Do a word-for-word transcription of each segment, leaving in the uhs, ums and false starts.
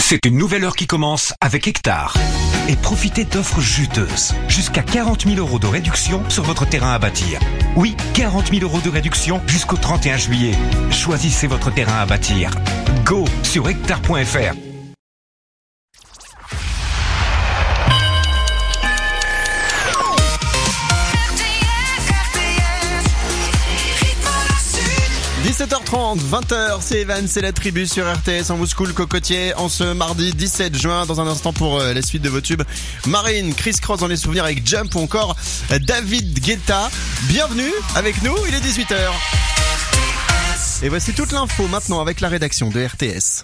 C'est une nouvelle heure qui commence avec Hectare. Et profitez d'offres juteuses. Jusqu'à quarante mille euros de réduction sur votre terrain à bâtir. Oui, quarante mille euros de réduction jusqu'au trente et un juillet. Choisissez votre terrain à bâtir. Go sur hectare point f r. dix-sept heures trente, vingt heures, c'est Evan, c'est la tribu sur R T S en vous school Cocotier en ce mardi dix-sept juin. Dans un instant pour euh, la suite de vos tubes, Marine, Chris Cross dans les souvenirs avec Jump ou encore euh, David Guetta. Bienvenue avec nous, il est dix-huit heures. Et voici toute l'info maintenant avec la rédaction de R T S.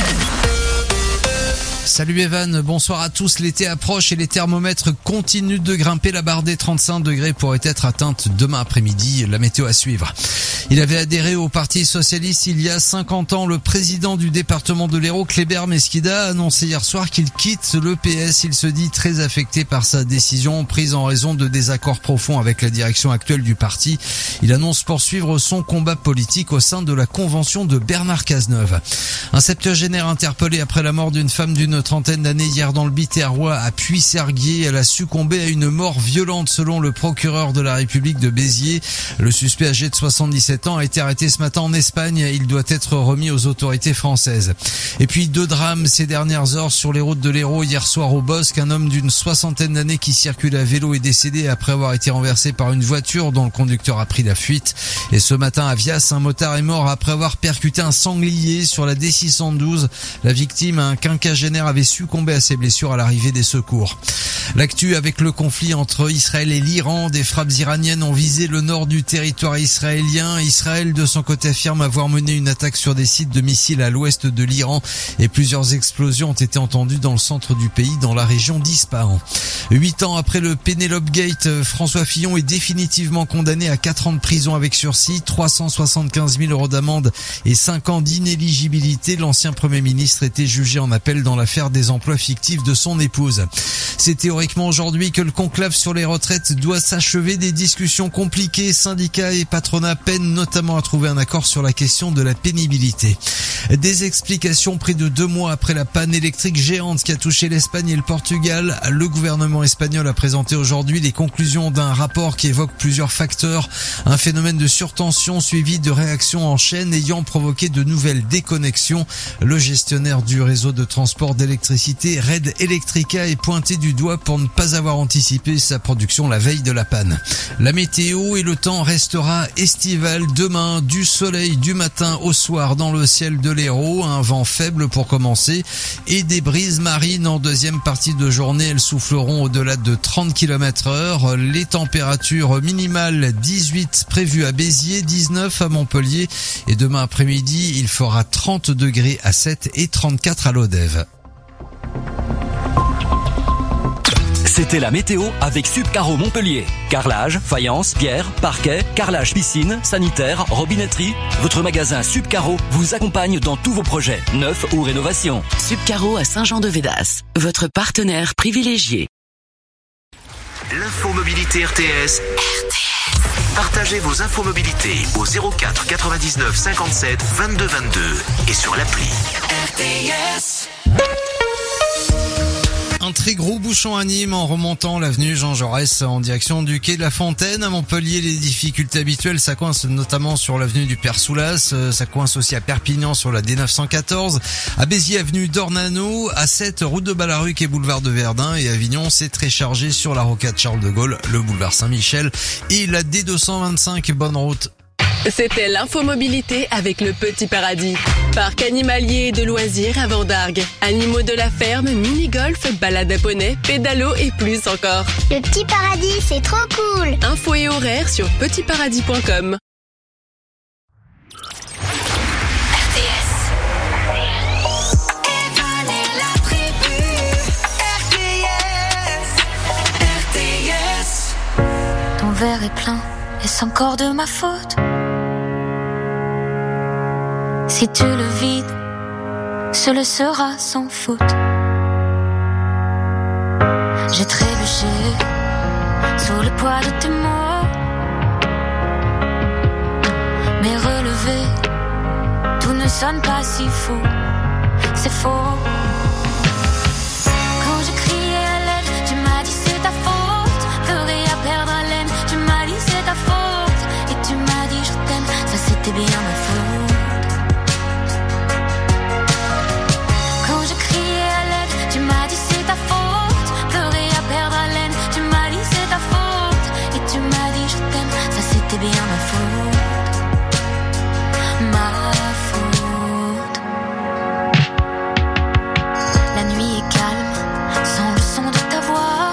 Salut Evan, bonsoir à tous. L'été approche et les thermomètres continuent de grimper. La barre des trente-cinq degrés pourrait être atteinte demain après-midi. La météo à suivre. Il avait adhéré au Parti Socialiste il y a cinquante ans. Le président du département de l'Hérault, Kléber Mesquida, a annoncé hier soir qu'il quitte le P S. Il se dit très affecté par sa décision prise en raison de désaccords profonds avec la direction actuelle du parti. Il annonce poursuivre son combat politique au sein de la convention de Bernard Cazeneuve. Un septuagénaire interpellé après la mort d'une femme d'une trentaine d'années hier dans le Biterrois à Puy-Serguier. Elle a succombé à une mort violente selon le procureur de la République de Béziers. Le suspect âgé de soixante-dix-sept ans a été arrêté ce matin en Espagne. Il doit être remis aux autorités françaises. Et puis deux drames ces dernières heures sur les routes de l'Hérault. Hier soir au Bosc, un homme d'une soixantaine d'années qui circule à vélo est décédé après avoir été renversé par une voiture dont le conducteur a pris la fuite. Et ce matin à Vias, un motard est mort après avoir percuté un sanglier sur la D six cent douze. La victime, un quinquagénaire, avait succombé à ses blessures à l'arrivée des secours. L'actu avec le conflit entre Israël et l'Iran. Des frappes iraniennes ont visé le nord du territoire israélien. Israël, de son côté, affirme avoir mené une attaque sur des sites de missiles à l'ouest de l'Iran et plusieurs explosions ont été entendues dans le centre du pays, dans la région d'Ispahan. Huit ans après le Penelope Gate, François Fillon est définitivement condamné à quatre ans de prison avec sursis, trois cent soixante-quinze mille euros d'amende et cinq ans d'inéligibilité. L'ancien Premier ministre était jugé en appel dans l'affaire des emplois fictifs de son épouse. C'est théoriquement aujourd'hui que le conclave sur les retraites doit s'achever. Des discussions compliquées, syndicats et patronat peinent notamment à trouver un accord sur la question de la pénibilité. Des explications près de deux mois après la panne électrique géante qui a touché l'Espagne et le Portugal. Le gouvernement espagnol a présenté aujourd'hui les conclusions d'un rapport qui évoque plusieurs facteurs. Un phénomène de surtension suivi de réactions en chaîne ayant provoqué de nouvelles déconnexions. Le gestionnaire du réseau de transport d'électricité, Red Electrica, est pointé du doigt pour ne pas avoir anticipé sa production la veille de la panne. La météo et le temps restera estival demain. Du soleil du matin au soir dans le ciel de l'Hérault, un vent faible pour commencer et des brises marines en deuxième partie de journée. Elles souffleront au-delà de trente kilomètres heure. Les températures minimales dix-huit prévues à Béziers, dix-neuf à Montpellier et demain après-midi il fera trente degrés à Sète et trente-quatre à Lodève. C'était la météo avec Subcaro Montpellier. Carrelage, faïence, pierre, parquet, carrelage piscine, sanitaire, robinetterie. Votre magasin Subcaro vous accompagne dans tous vos projets, neufs ou rénovations. Subcaro à Saint-Jean-de-Védas, votre partenaire privilégié. L'infomobilité R T S. R T S. Partagez vos infomobilités au zéro quatre quatre-vingt-dix-neuf cinquante-sept vingt-deux vingt-deux et sur l'appli. R T S. Un très gros bouchon à Nîmes en remontant l'avenue Jean Jaurès en direction du quai de la Fontaine. À Montpellier, les difficultés habituelles, ça coince notamment sur l'avenue du Père Soulas, ça coince aussi à Perpignan sur la D neuf cent quatorze, à Béziers, avenue d'Ornano, à Sète, route de Ballaruc et boulevard de Verdun, et à Avignon, c'est très chargé sur la rocade Charles de Gaulle, le boulevard Saint-Michel et la D deux cent vingt-cinq. Bonne route. C'était l'infomobilité avec le Petit Paradis. Parc animalier et de loisirs à Vendargues. Animaux de la ferme, mini-golf, balade à poney, pédalo et plus encore. Le Petit Paradis, c'est trop cool. Infos et horaires sur petit paradis point com. R T S. Evan et la tribu. R T S. R T S. Ton verre est plein, est-ce encore de ma faute? Si tu le vides, ce le sera sans faute. J'ai trébuché sous le poids de tes mots, mais relevé, tout ne sonne pas si faux. C'est faux. c'était bien ma faute. Quand je criais à l'aide, tu m'as dit c'est ta faute. Pleurer à perdre haleine, tu m'as dit c'est ta faute. Et tu m'as dit je t'aime, ça c'était bien ma faute. Ma faute. La nuit est calme, sans le son de ta voix.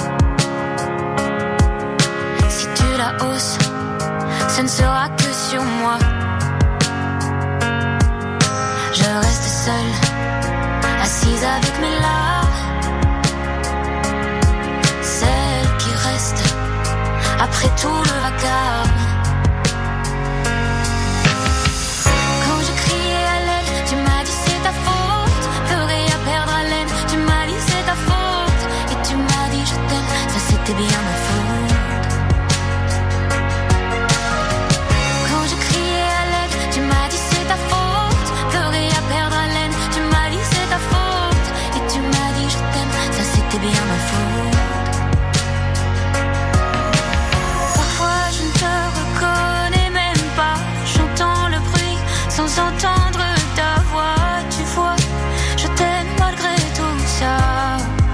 Si tu la hausses, ce ne sera que sur moi. Je reste seule, assise avec mes larmes. Celle qui reste après tout le vacarme. Quand je criais à l'aide, tu m'as dit c'est ta faute. Pleurer à perdre haleine, tu m'as dit c'est ta faute. Et tu m'as dit je t'aime, ça c'était bien ma faute. Quand je criais à l'aide, tu m'as dit c'est ta faute. Pleurer à perdre haleine, tu m'as dit c'est ta faute. Et tu m'as dit je t'aime, ça c'était bien ma faute. Parfois je ne te reconnais même pas. J'entends le bruit sans entendre ta voix. Tu vois, je t'aime malgré tout ça.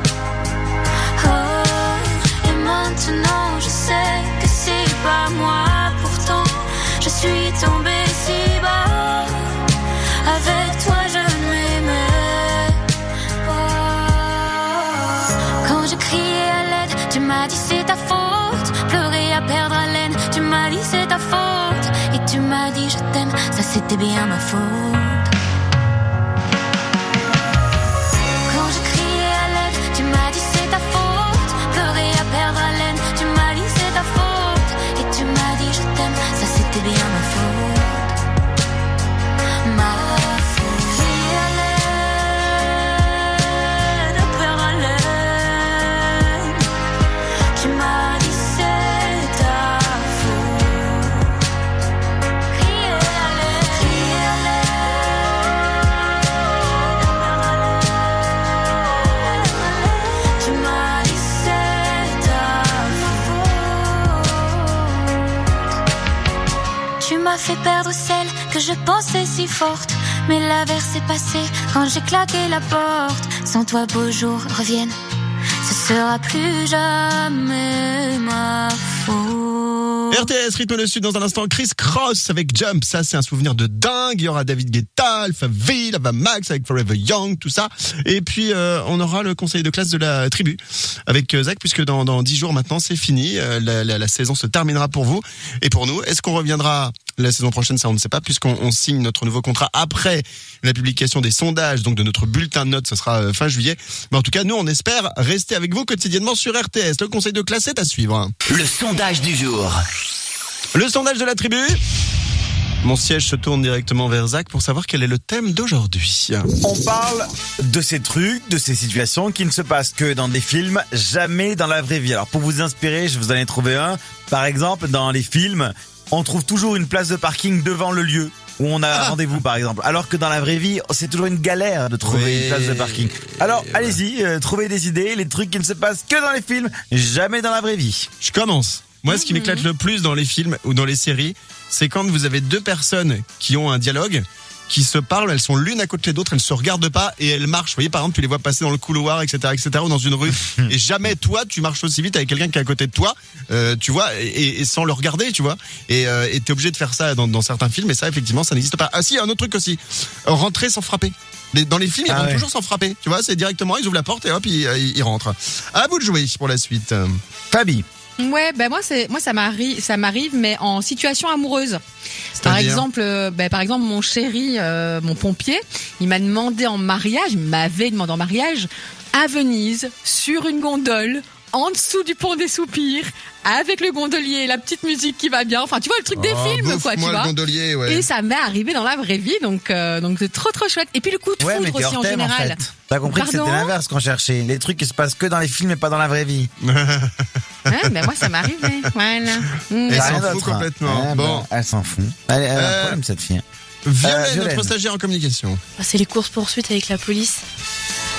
Oh, et maintenant je sais que c'est pas moi. Pourtant je suis tombée si bas. Avec toi je ne m'aimais pas. Quand je criais à l'aide, tu m'as dit c'est ta faute. Pleurer à perdre haleine, tu m'as dit c'est ta faute. Et tu m'as dit je t'aime, ça c'était bien ma faute. Quand je criais à l'aide, tu m'as dit c'est ta faute. Pleurer à perdre haleine, tu m'as dit c'est ta faute. Et tu m'as dit je t'aime, ça c'était bien ma faute. Ma faute. Crier à l'aide, à perdre haleine, tu m'as dit c'est ta faute. Crier à l'aide, crier à l'aide, à perdre haleine, tu m'as dit c'est ta faute. Tu m'as fait perdre celle que je pensais si forte. Mais l'averse est passée quand j'ai claqué la porte. Sans toi beaux jours reviennent, ce sera plus jamais ma faute. R T S, rythme le sud dans un instant. Chris Cross avec Jump, ça c'est un souvenir de dingue. Il y aura David Guetta, Alpha V, Lava Max avec Forever Young, tout ça. Et puis euh, on aura le conseil de classe de la tribu avec euh, Zach, puisque dans dans dix jours maintenant c'est fini. Euh, la, la, la saison se terminera pour vous et pour nous. Est-ce qu'on reviendra la saison prochaine? Ça on ne sait pas, puisqu'on on signe notre nouveau contrat après la publication des sondages, donc de notre bulletin de notes. Ce sera euh, fin juillet. Mais en tout cas, nous on espère rester avec vous quotidiennement sur R T S. Le conseil de classe est à suivre. Le sondage du jour. Le sondage de la tribu. Mon siège se tourne directement vers Zach pour savoir quel est le thème d'aujourd'hui. On parle de ces trucs, de ces situations qui ne se passent que dans des films, jamais dans la vraie vie. Alors pour vous inspirer, je vous en ai trouvé un. Par exemple, dans les films, on trouve toujours une place de parking devant le lieu où on a ah. rendez-vous, par exemple. Alors que dans la vraie vie, c'est toujours une galère de trouver oui. une place de parking. Alors oui, allez-y, euh, trouvez des idées, les trucs qui ne se passent que dans les films, jamais dans la vraie vie. Je commence. Moi, ce qui m'éclate le plus dans les films ou dans les séries, c'est quand vous avez deux personnes qui ont un dialogue, qui se parlent, elles sont l'une à côté de l'autre, elles se regardent pas et elles marchent. Vous voyez, par exemple, tu les vois passer dans le couloir, et cetera, et cetera, ou dans une rue. Et jamais toi, tu marches aussi vite avec quelqu'un qui est à côté de toi, euh, tu vois, et, et sans le regarder, tu vois. Et euh, et t'es obligé de faire ça dans, dans certains films, et ça, effectivement, ça n'existe pas. Ah si, un autre truc aussi, rentrer sans frapper. Dans les films, ils ah rentrent ouais. toujours sans frapper. Tu vois, c'est directement, ils ouvrent la porte et hop, ils, ils, ils rentrent. À vous de jouer pour la suite. Fabi. Ouais, ben moi c'est moi ça m'arrive ça m'arrive mais en situation amoureuse. Par exemple, euh, ben par exemple mon chéri, euh, mon pompier, il m'a demandé en mariage, il m'avait demandé en mariage à Venise sur une gondole en dessous du pont des Soupirs avec le gondolier et la petite musique qui va bien. Enfin, tu vois le truc des oh, films quoi, tu moi, vois. Le gondolier, ouais. Et ça m'est arrivé dans la vraie vie, donc euh, donc c'est trop trop chouette. Et puis le coup de ouais, foudre aussi en thème, général. En fait. T'as compris Pardon que c'était l'inverse qu'on cherchait. Les trucs qui se passent que dans les films et pas dans la vraie vie. Hein, ben moi ça m'est arrivé. Voilà. Mmh. Elle s'en fout complètement. Ah, bon, bah, elle s'en fout. Elle, elle a euh, un problème cette fille. Violaine, euh, notre stagiaire en communication. C'est les courses poursuites avec la police.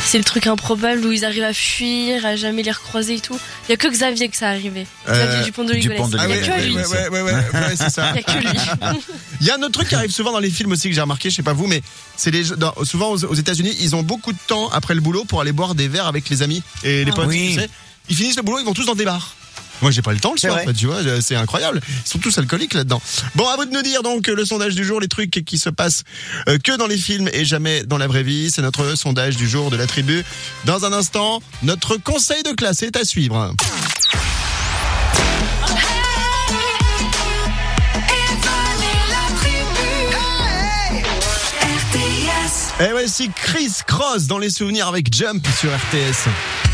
c'est le truc improbable où ils arrivent à fuir, à jamais les recroiser et tout. Il y a que Xavier que ça arrivait. Xavier Euh, Dupont de Ligonnès. Dupont de Il y a Ligonnès. que lui. Ouais, ouais, ouais, ouais, ouais, c'est ça. Il y a que lui. Il y a un autre truc qui arrive souvent dans les films aussi que j'ai remarqué, je sais pas vous, mais c'est les dans, souvent aux, aux États-Unis, ils ont beaucoup de temps après le boulot pour aller boire des verres avec les amis et les Ah. potes. Oui. Tu sais, ils finissent le boulot, ils vont tous dans des bars. Moi, j'ai pas le temps le C'est soir, vrai. en fait, tu vois, c'est incroyable. Ils sont tous alcooliques là-dedans. Bon, à vous de nous dire donc le sondage du jour, les trucs qui se passent euh, que dans les films et jamais dans la vraie vie. C'est notre sondage du jour de la tribu. Dans un instant, notre conseil de classe est à suivre. Et voici Chris Cross dans les souvenirs avec Jump sur R T S.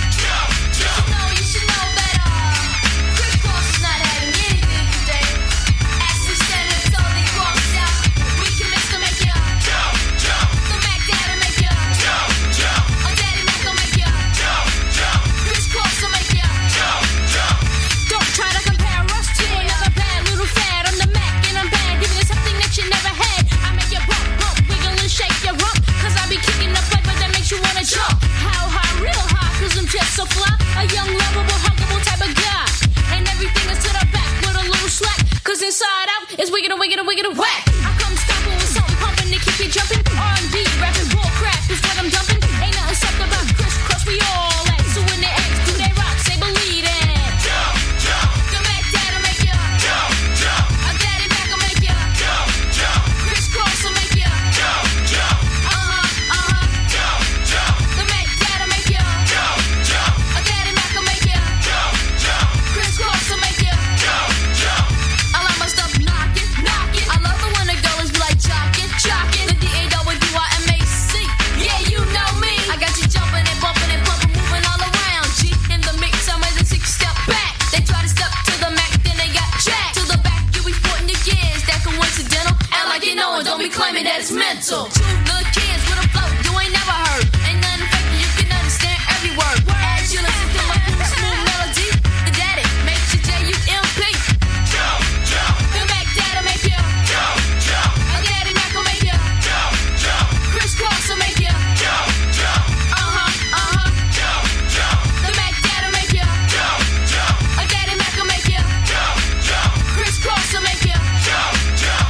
So fly, a young, lovable, huggable type of guy. And everything is to the back with a little slack. Cause inside out is wicked and wicked and wicked and whack. I come stomping with something pumping to keep you jumping. R and B, rapping, bull crap is what I'm dumping. Ain't nothing soft about Chris Cross, we all at. So when they ask, do they rock? Say believe it. Jump, jump. The Mac Dad'll make ya. Jump, jump. A Daddy Mac will make ya. Jump, jump. Chris Cross will make ya. Jump, jump. Uh-huh, uh-huh. Jump, jump. The Mac Dad'll make ya. Jump, jump. A Daddy Mac will make ya. Jump, jump. Chris Cross will make ya. Jump, jump. I like my stuff knocking, knocking. I love it when the girls be like jocking, jocking. The D A W I M A C. Yeah, you know me. I got you jumping and bumping and pumping, moving all around. G in the mix, I'm as a six step back. They try to step to the Mac, then they got jacked. To the back, you be sporting your kids. That coincidental. Act like you know it, don't be claiming that it's mental. Two little kids with a flow you ain't never heard. Ain't nothing fake, you can understand every word. As you listen to my cool, smooth melody, the daddy makes you J U M P. Jump, jump. The Mac Dad'll make you. Jump, jump. A Daddy Mac will make you. Jump, jump. Chris Cross will make you. Jump, jump. Uh-huh, uh-huh. Jump, jump. The Mac Dad'll make you. Jump, jump. A Daddy Mac will make you. Jump, jump. Chris Cross will make you. Jump, jump.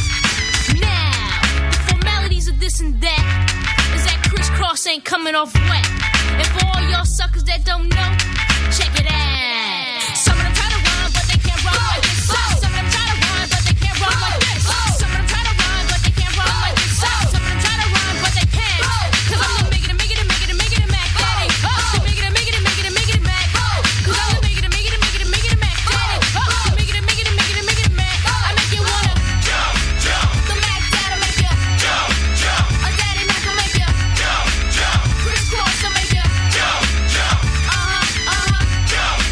Now, the formalities of this and that is that Chris Cross ain't coming off wet. And for all y'all suckers that don't know, check it out. Some of them try to rhyme, but they can't rhyme like this. Some of them try to rhyme, but they can't rhyme like this. Some of them try to rhyme, but they can't rhyme like this. Some of them try to rhyme, but they can't. Cause I'm the make it, make it, make it, make it, Mac Daddy. So make it, make it, make it, make it, Mac. Cause I'm the make it, make it, make it, make it, Mac Daddy. So make it, make it, make it, make it, Mac. I make you wanna jump, jump. The Mac Dad'll make ya jump, jump. A Daddy Mac will make ya jump, jump. Chris Cross will make ya jump, jump. Uh-huh, uh-huh. Jump,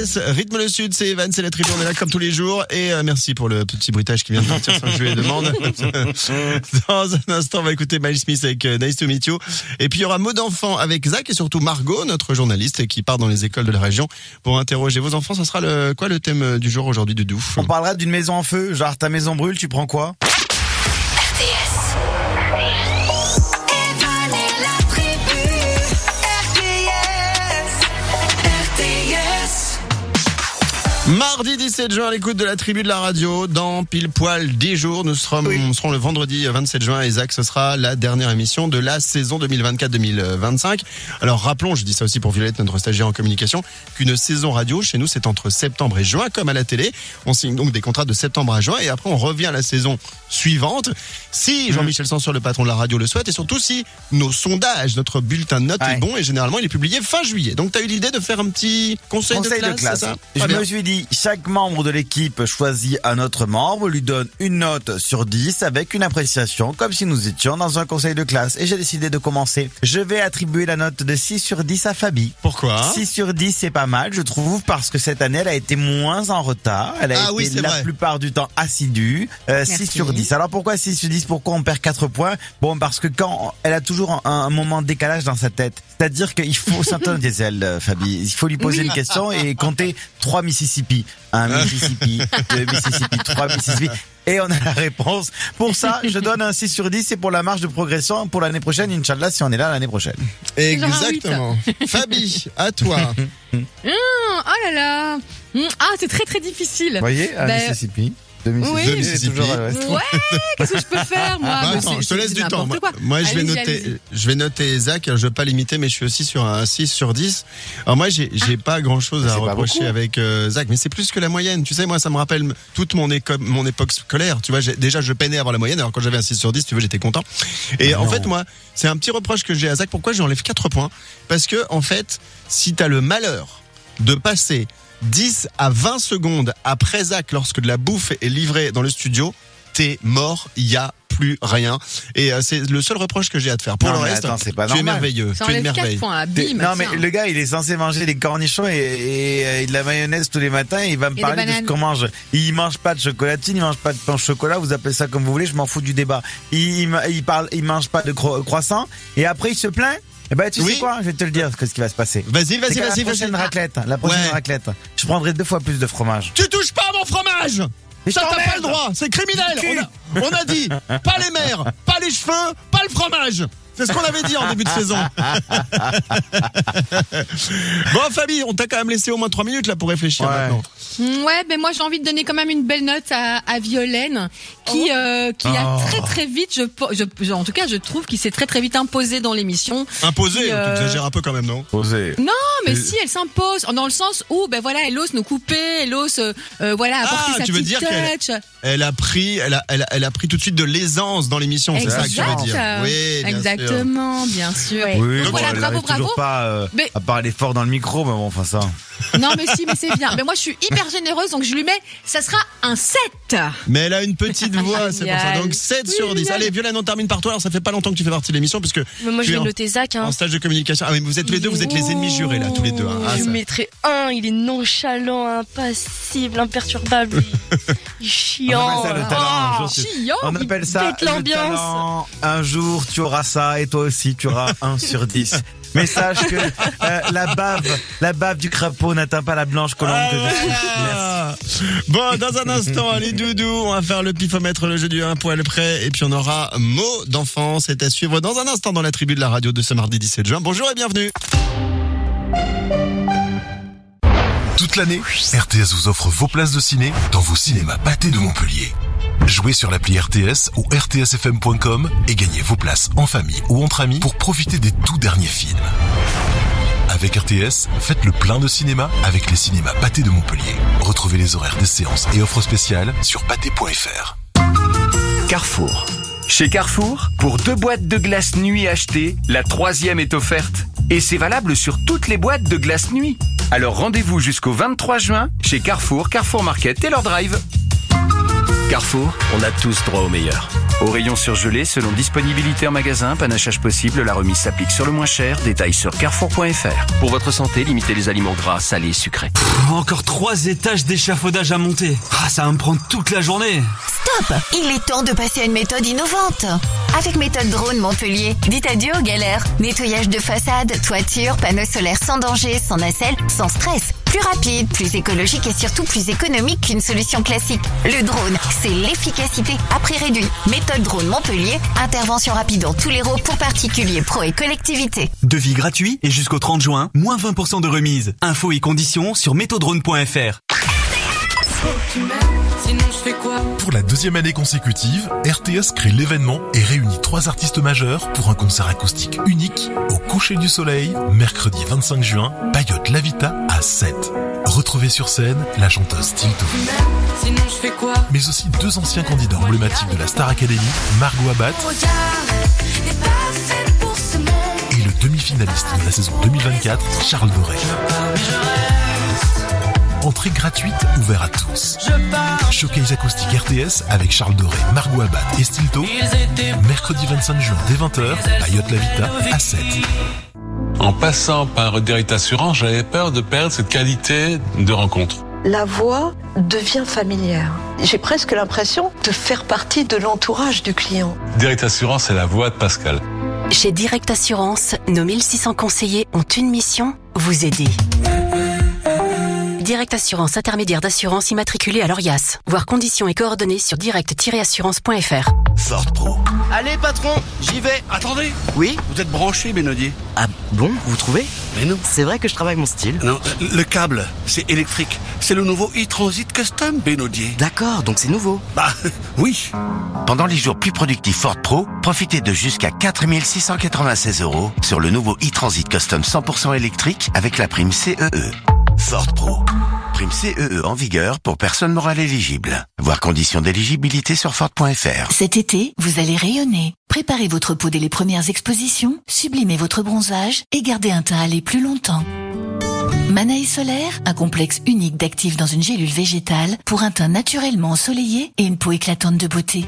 S, rythme le sud, c'est Evan, c'est la tribu, on est là comme tous les jours. Et euh, merci pour le petit bruitage qui vient de partir sans que je lui les demande. Dans un instant, on va écouter Miles Smith avec euh, Nice to Meet You. Et puis il y aura mot d'enfant avec Zach et surtout Margot, notre journaliste qui part dans les écoles de la région pour interroger vos enfants. Ça sera le quoi le thème du jour aujourd'hui, Doudou? On parlera d'une maison en feu, genre ta maison brûle, tu prends quoi? R T S. Evan et la tribu. R T S. R T S. Mardi dix-sept juin, à l'écoute de la tribu de la radio, dans pile poil dix jours, nous serons, oui. nous serons le vendredi vingt-sept juin et Zach, ce sera la dernière émission de la saison deux mille vingt-quatre deux mille vingt-cinq. Alors rappelons, je dis ça aussi pour Violette, notre stagiaire en communication, qu'une saison radio chez nous c'est entre septembre et juin comme à la télé. On signe donc des contrats de septembre à juin et après on revient à la saison suivante. Si Jean-Michel Sansur, le patron de la radio, le souhaite et surtout si nos sondages, notre bulletin de notes ouais. est bon et généralement il est publié fin juillet. Donc tu as eu l'idée de faire un petit conseil, conseil de classe, de classe. C'est ça? Je me suis dit, chaque membre de l'équipe choisit un autre membre, lui donne une note sur dix avec une appréciation, comme si nous étions dans un conseil de classe. Et j'ai décidé de commencer. Je vais attribuer la note de six sur dix à Fabi. Pourquoi? six sur dix, c'est pas mal, je trouve, parce que cette année, elle a été moins en retard. Elle a ah été oui, la vrai. plupart du temps assidue. Euh, six sur dix. Alors pourquoi six sur dix? Pourquoi on perd quatre points? Bon, parce que quand elle a toujours un, un moment de décalage dans sa tête. C'est-à-dire qu'il faut s'entendre diesel, Fabi. Il faut lui poser oui. une question et compter trois Mississippi. Un Mississippi, deux Mississippi, trois Mississippi. Et on a la réponse. Pour ça, je donne un six sur dix. C'est pour la marge de progression pour l'année prochaine, Inch'Allah, si on est là l'année prochaine. Exactement. Fabi, à toi. Mmh, oh là là. Mmh, ah, c'est très très difficile. Vous voyez, un ben... Mississippi. De Mississippi. Oui, de Mississippi. Ouais, qu'est-ce que je peux faire, moi? Bah, attends, je te laisse du temps. Moi, moi je vais allez-y, noter, allez-y. je vais noter Zach. Je vais pas l'imiter, mais je suis aussi sur un six sur dix. Alors moi, j'ai, j'ai pas grand chose à reprocher avec euh, Zach, mais c'est plus que la moyenne. Tu sais, moi, ça me rappelle toute mon, éco- mon époque scolaire. Tu vois, j'ai, déjà, je peinais à avoir la moyenne. Alors quand j'avais un six sur dix, tu vois, j'étais content. Et ah en non. fait, moi, c'est un petit reproche que j'ai à Zach. Pourquoi j'enlève quatre points? Parce que, en fait, si t'as le malheur de passer dix à vingt secondes après Zach, lorsque de la bouffe est livrée dans le studio, t'es mort, il y a plus rien. Et euh, c'est le seul reproche que j'ai à te faire. Pour non, le reste, attends, c'est pas tu normal. es merveilleux. Ça tu es une merveille. Points, bim, non mais le gars, il est censé manger des cornichons et, et, et de la mayonnaise tous les matins. Et il va me et parler de ce qu'on mange. Il mange pas de chocolatine, il mange pas de pain au chocolat. Vous appelez ça comme vous voulez. Je m'en fous du débat. Il, il, il parle, il mange pas de cro- croissant. Et après, il se plaint. Eh ben, tu oui. sais quoi? Je vais te le dire, ce qui va se passer. Vas-y, vas-y, vas-y. La vas-y, prochaine vas-y. raclette, la prochaine ouais. raclette. Je prendrai deux fois plus de fromage. Tu touches pas à mon fromage! Et ça, t'as pas le droit, c'est criminel. On a, on a dit, pas les mères, pas les cheveux, pas le fromage. C'est ce qu'on avait dit en début de saison. Bon, Fabi, on t'a quand même laissé au moins trois minutes là pour réfléchir ouais. maintenant. Ouais, ben moi j'ai envie de donner quand même une belle note à, à Violaine, qui euh, qui oh. a très très vite, je, je, en tout cas, je trouve qu'il s'est très très vite imposé dans l'émission. Imposé, euh... tu exagères un peu quand même, non? Imposé. Non, mais Et... si elle s'impose, dans le sens où ben voilà, elle ose nous couper, elle ose euh, voilà apporter ah, sa tu veux petite dire touch. Qu'elle, elle a pris, elle a, elle a, elle a pris tout de suite de l'aisance dans l'émission, c'est ça que tu veux dire? Oui, bien exactement, sûr. bien sûr. Oui, donc bon, voilà, bravo, bravo. Toujours pas, euh, mais... à part l'effort dans le micro, mais bon, enfin ça. Non, mais si, mais c'est bien. Mais moi, je suis hyper généreuse, donc je lui mets, ça sera un sept. Mais elle a une petite voix, c'est pour ça. Donc sept oui, sur dix. Allez, Violaine, on termine par toi. Alors, ça fait pas longtemps que tu fais partie de l'émission, puisque. Mais moi, je vais en, noter Zach, hein. En stage de communication. Ah, mais vous êtes tous les deux, vous êtes les ennemis jurés, là, tous les deux. Hein. Ah, je ça... mettrai un, il est nonchalant, impassible, imperturbable. Il est chiant. On appelle ça le talent. Oh, chiant. On appelle ça le l'ambiance. Talent. Un jour, tu auras ça, et toi aussi, tu auras un sur dix. Mais sache que euh, la bave, la bave du crapaud n'atteint pas la blanche colombe ah, que je suis. Merci. Bon, dans un instant, allez doudou, on va faire le pifomètre, le jeu du un poil près, et puis on aura mot d'enfant, c'est à suivre dans un instant dans la tribu de la radio de ce mardi dix-sept juin. Bonjour et bienvenue. Toute l'année, R T S vous offre vos places de ciné dans vos cinémas Pathé de Montpellier. Jouez sur l'appli R T S ou r t s f m point com et gagnez vos places en famille ou entre amis pour profiter des tout derniers films. Avec R T S, faites le plein de cinéma avec les cinémas Pathé de Montpellier. Retrouvez les horaires des séances et offres spéciales sur pathé point f r. Carrefour. Chez Carrefour, pour deux boîtes de glace nuit achetées, la troisième est offerte. Et c'est valable sur toutes les boîtes de glace nuit. Alors rendez-vous jusqu'au vingt-trois juin chez Carrefour, Carrefour Market et leur drive. Carrefour, on a tous droit au meilleur. Au rayon surgelé, selon disponibilité en magasin, panachage possible, la remise s'applique sur le moins cher. Détails sur carrefour point f r. Pour votre santé, limitez les aliments gras, salés et sucrés. Pff, encore trois étages d'échafaudage à monter. Ah, ça va me prendre toute la journée. Stop! Il est temps de passer à une méthode innovante. Avec méthode drone Montpellier, dites adieu aux galères. Nettoyage de façade, toiture, panneaux solaires sans danger, sans nacelle, sans stress. Plus rapide, plus écologique et surtout plus économique qu'une solution classique. Le drone, c'est l'efficacité à prix réduit. Méthode drone Montpellier, intervention rapide dans tous les rôles pour particuliers, pros et collectivités. Devis gratuit et jusqu'au trente juin, moins vingt pour cent de remise. Infos et conditions sur méthodrone point f r. Pour la deuxième année consécutive, R T S crée l'événement et réunit trois artistes majeurs pour un concert acoustique unique au coucher du soleil, mercredi vingt-cinq juin, Payotte Lavita à sept. Retrouvez sur scène la chanteuse Stilto. Mais aussi deux anciens candidats emblématiques de la Star Academy, Margot Abat et le demi-finaliste de la saison deux mille vingt-quatre, Charles Doré. Entrée gratuite, ouvert à tous. Showcase acoustique R T S avec Charles Doré, Margot Abat et Stilto. Mercredi vingt-cinq juin dès vingt heures, Payotte Lavita à sept. En passant par Direct Assurance, j'avais peur de perdre cette qualité de rencontre. La voix devient familière. J'ai presque l'impression de faire partie de l'entourage du client. Direct Assurance, c'est la voix de Pascal. Chez Direct Assurance, nos mille six cents conseillers ont une mission, vous aider. Direct Assurance, intermédiaire d'assurance immatriculée à l'ORIAS. Voir conditions et coordonnées sur direct tiret assurance point f r. Ford Pro. Allez patron, j'y vais. Attendez. Oui, vous êtes branché, Benodier. Ah bon, vous trouvez? Mais non. C'est vrai que je travaille mon style. Non, le câble, c'est électrique. C'est le nouveau e-Transit Custom, Benodier. D'accord, donc c'est nouveau. Bah, oui. Pendant les jours plus productifs Ford Pro, profitez de jusqu'à quatre mille six cent quatre-vingt-seize euros sur le nouveau e-Transit Custom cent pour cent électrique avec la prime C E E. Ford Pro. Prime C E E en vigueur pour personnes morales éligibles. Voir conditions d'éligibilité sur Ford point f r. Cet été, vous allez rayonner. Préparez votre peau dès les premières expositions, sublimez votre bronzage et gardez un teint allé plus longtemps. Manaï Solaire, un complexe unique d'actifs dans une gélule végétale pour un teint naturellement ensoleillé et une peau éclatante de beauté.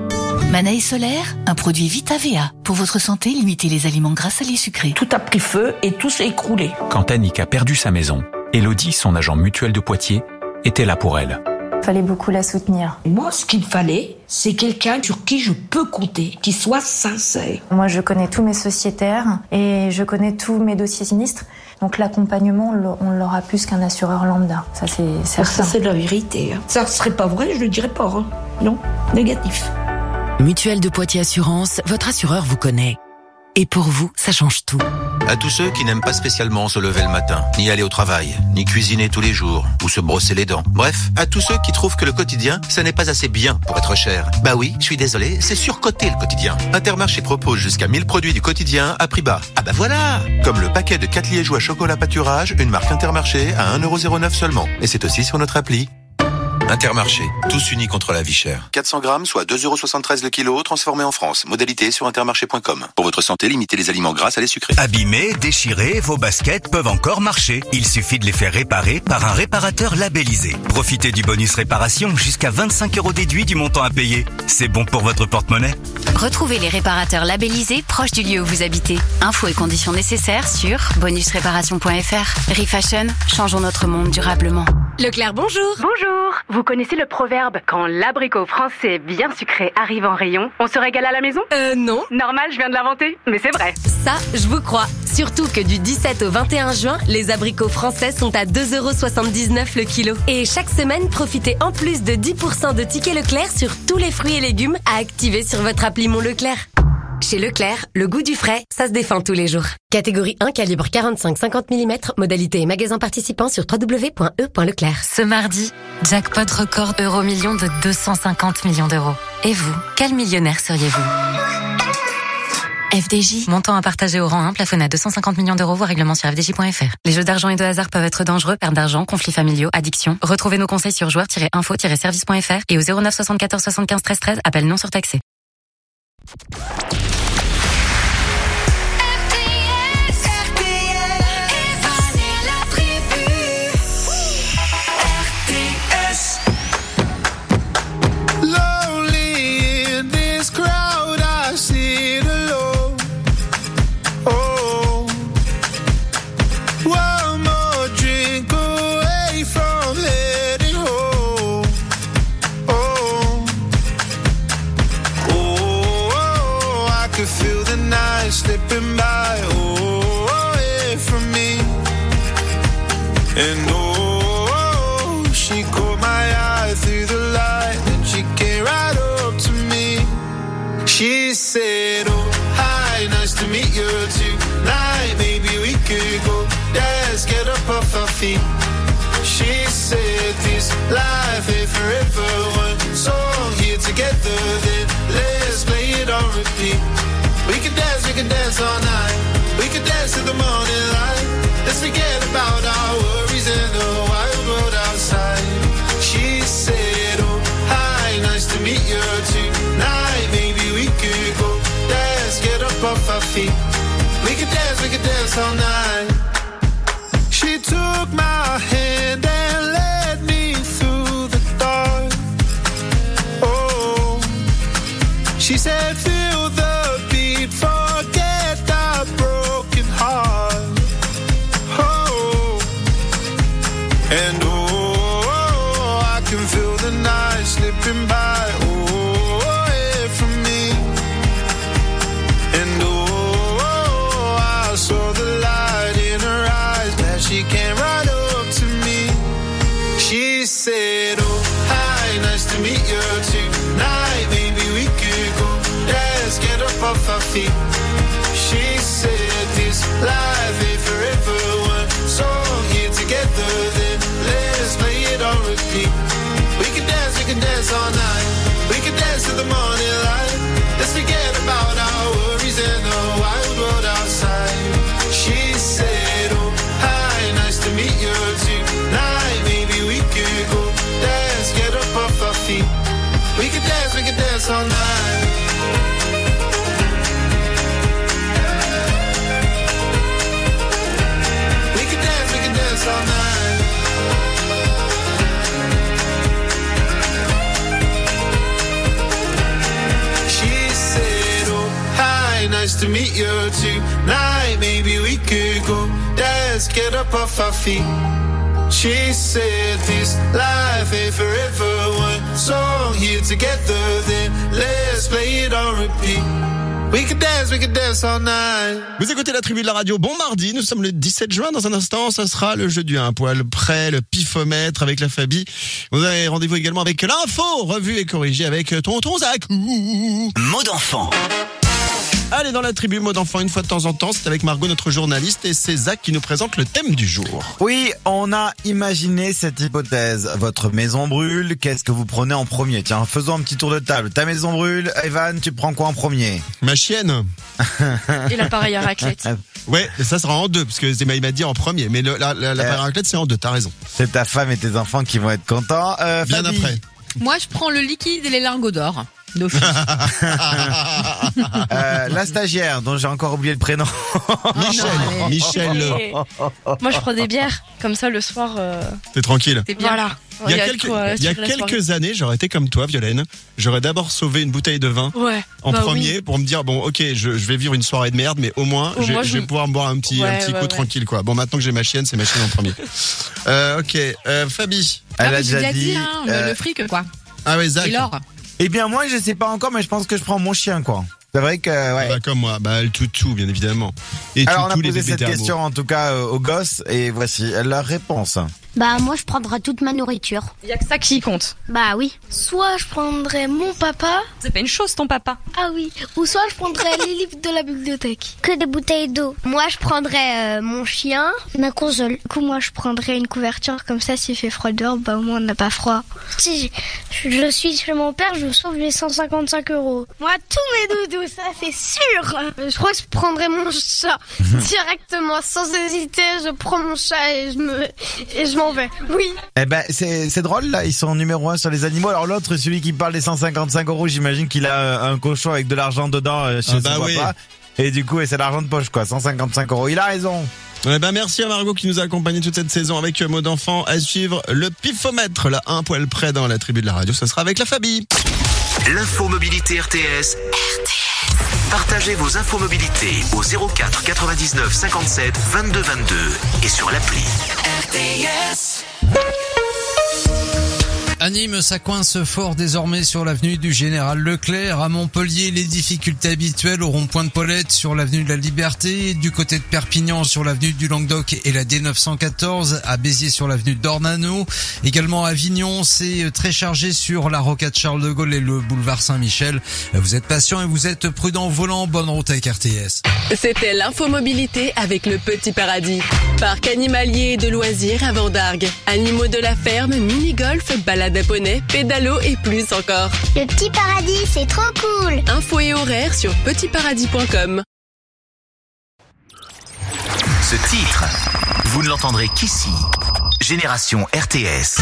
Manaï Solaire, un produit Vita V A. Pour votre santé, limitez les aliments gras, salés, sucrés. Tout a pris feu et tout s'est écroulé. Quand Annick a perdu sa maison, Elodie, son agent mutuel de Poitiers, était là pour elle. Fallait beaucoup la soutenir. Moi, ce qu'il fallait, c'est quelqu'un sur qui je peux compter, qui soit sincère. Moi, je connais tous mes sociétaires et je connais tous mes dossiers sinistres. Donc l'accompagnement, on l'aura plus qu'un assureur lambda. Ça, c'est certain. Ça, c'est de la vérité. Ça serait pas vrai, je le dirais pas. Hein. Non, négatif. Mutuelle de Poitiers Assurance, votre assureur vous connaît. Et pour vous, ça change tout. À tous ceux qui n'aiment pas spécialement se lever le matin, ni aller au travail, ni cuisiner tous les jours, ou se brosser les dents. Bref, à tous ceux qui trouvent que le quotidien, ça n'est pas assez bien pour être cher. Bah oui, je suis désolé, c'est surcoté le quotidien. Intermarché propose jusqu'à mille produits du quotidien à prix bas. Ah bah voilà! Comme le paquet de quatre liégeois chocolat pâturage, une marque Intermarché à un euro zéro neuf seulement. Et c'est aussi sur notre appli. Intermarché, tous unis contre la vie chère. quatre cents grammes, soit deux euros soixante-treize le kilo, transformé en France. Modalité sur intermarché point com. Pour votre santé, limitez les aliments gras, salés, sucrés. Abîmés, déchirés, vos baskets peuvent encore marcher. Il suffit de les faire réparer par un réparateur labellisé. Profitez du bonus réparation jusqu'à vingt-cinq euros déduits du montant à payer. C'est bon pour votre porte-monnaie. Retrouvez les réparateurs labellisés proches du lieu où vous habitez. Infos et conditions nécessaires sur bonus réparation point f r. Refashion, changeons notre monde durablement. Leclerc, bonjour. Bonjour. Vous connaissez le proverbe « Quand l'abricot français bien sucré arrive en rayon, on se régale à la maison » Euh, non. Normal, je viens de l'inventer, mais c'est vrai. Ça, je vous crois. Surtout que du dix-sept au vingt et un juin, les abricots français sont à deux euros soixante-dix-neuf le kilo. Et chaque semaine, profitez en plus de dix pour cent de tickets Leclerc sur tous les fruits et légumes à activer sur votre appli Mon Leclerc. Chez Leclerc, le goût du frais, ça se défend tous les jours. Catégorie un, calibre quarante-cinq à cinquante millimètres, modalité et magasin participant sur w w w point e point leclerc. Ce mardi, jackpot record euro million de deux cent cinquante millions d'euros. Et vous, quel millionnaire seriez-vous? F D J. Montant à partager au rang un, plafonné à deux cent cinquante millions d'euros, voire règlement sur f d j point f r. Les jeux d'argent et de hasard peuvent être dangereux, perte d'argent, conflits familiaux, addiction. Retrouvez nos conseils sur joueurs tiret info tiret service point f r et au zéro neuf soixante-quatorze soixante-quinze treize treize, appel non surtaxé. Lonely in this crowd. night slipping by, oh, away from me. And oh, she caught my eye through the light, and she came right up to me. She said, oh, hi, nice to meet you tonight. Maybe we could go dance, get up off our feet. She said this life ain't forever, one song here together, then let's play it on repeat. We can dance, we can dance all night, we can dance till the morning light. Let's forget about our worries and the wild world outside. She said, oh, hi, nice to meet you tonight. Maybe we could go dance, get up off our feet. We can dance, we can dance all night. She took my hand and led me through the dark. Oh, she said, feel the beat, forget that broken heart. Oh, and oh, I can feel the night slipping by, oh, away from me. And oh, I saw the light in her eyes, glad she came right up to me. She said, oh, hi, nice to meet you tonight. Maybe we could go dance, get up off our feet. She said this life ain't forever, one song here together, then let's play it on repeat. We can dance, we can dance all night, we can dance till the morning light. Let's forget about our worries and the wild world outside. She said, oh, hi, nice to meet you tonight. Maybe we could go dance, get up off our feet. We can dance, we can dance all night. We can dance, we can dance all night. She said, oh, hi, nice to meet you tonight. Maybe we could go dance, get up off our feet. She said this life ain't forever, one song here together, then let's play it on repeat. We can dance, we can dance all night. Vous écoutez la tribu de la radio. Bon mardi, nous sommes le dix-sept juin. Dans un instant, ça sera le jeu du un poil près, le pifomètre avec la Fabi. Vous avez rendez-vous également avec l'info, revue et corrigée avec tonton Zach. Mot d'enfant. Allez, dans la tribu mot d'enfant, une fois de temps en temps, c'est avec Margot, notre journaliste, et c'est Zach qui nous présente le thème du jour. Oui, on a imaginé cette hypothèse. Votre maison brûle, qu'est-ce que vous prenez en premier? Tiens, faisons un petit tour de table. Ta maison brûle, Evan, tu prends quoi en premier? Ma chienne. Et l'appareil à raclette. Ouais, ça sera en deux, parce que c'est, il m'a dit en premier, mais le, la, la, l'appareil à raclette, c'est en deux, t'as raison. C'est ta femme et tes enfants qui vont être contents. Euh, Bien Fabi. après. Moi, je prends le liquide et les lingots d'or. euh, la stagiaire dont j'ai encore oublié le prénom. Michel. Non, Michel. Moi je prends des bières comme ça le soir. Euh... T'es tranquille. C'est bien. Voilà. Il y a, quelques, quoi, il y a quelques années, j'aurais été comme toi, Violaine. J'aurais d'abord sauvé une bouteille de vin ouais, en bah premier oui. pour me dire bon, ok, je, je vais vivre une soirée de merde, mais au moins, au je, moins je vais je... pouvoir me boire un petit, ouais, un petit ouais, coup ouais. tranquille, quoi. Bon, maintenant que j'ai ma chienne, c'est ma chienne en premier. euh, ok, euh, Fabi. Ah, Elle a j'ai déjà dit, dit hein, euh... le fric quoi. Ah ouais, Zach. Et l'or. Eh bien moi je sais pas encore, mais je pense que je prends mon chien quoi. C'est vrai que ouais. Bah, comme moi, bah elle toutou bien évidemment. Et alors toutou, on a posé cette d'amour. question en tout cas euh, aux gosses et voici leur réponse. Bah moi je prendrai toute ma nourriture. Il y a que ça qui compte. Bah oui. Soit je prendrais mon papa. C'est pas une chose ton papa. Ah oui. Ou soit je prendrais les livres de la bibliothèque. Que des bouteilles d'eau. Moi je prendrais euh, mon chien, ma console. Du coup moi je prendrais une couverture comme ça s'il fait froid dehors, bah au moins on n'a pas froid. Si je, je suis chez mon père, je sauve les cent cinquante-cinq euros. Moi tous mes doudous, ça c'est sûr. Je crois que je prendrais mon chat directement sans hésiter. Je prends mon chat et je me et je m'en vais. Oui. Eh ben c'est c'est drôle là, ils sont numéro un sur les animaux. Alors l'autre, celui qui parle des cent cinquante-cinq euros, j'imagine qu'il a un cochon avec de l'argent dedans euh, chez ah son bah papa. Oui. Et du coup, et c'est l'argent de poche quoi, cent cinquante-cinq euros. Il a raison. Eh ben merci à Margot qui nous a accompagnés toute cette saison avec mot d'enfant. À suivre le pifomètre, là un poil près dans la tribu de la radio. Ça sera avec la Fabi. L'info mobilité R T S. R T S. Partagez vos infos mobilité au zéro quatre quatre-vingt-dix-neuf cinquante-sept vingt-deux vingt-deux et sur l'appli. R T S. À Nîmes, ça coince fort désormais sur l'avenue du Général Leclerc. À Montpellier, les difficultés habituelles au rond-point de Paulette sur l'avenue de la Liberté. Du côté de Perpignan, sur l'avenue du Languedoc et la D neuf cent quatorze. À Béziers, sur l'avenue d'Ornano. Également à Avignon, c'est très chargé sur la rocade Charles de Gaulle et le boulevard Saint-Michel. Vous êtes patient et vous êtes prudent au volant. Bonne route avec R T S. C'était l'infomobilité avec le Petit Paradis. Parc animalier et de loisirs à Vendargues. Animaux de la ferme, mini-golf, balade à poney, pédalo et plus encore. Le Petit Paradis, c'est trop cool. Infos et horaires sur petit paradis point com. Ce titre, vous ne l'entendrez qu'ici. Génération R T S.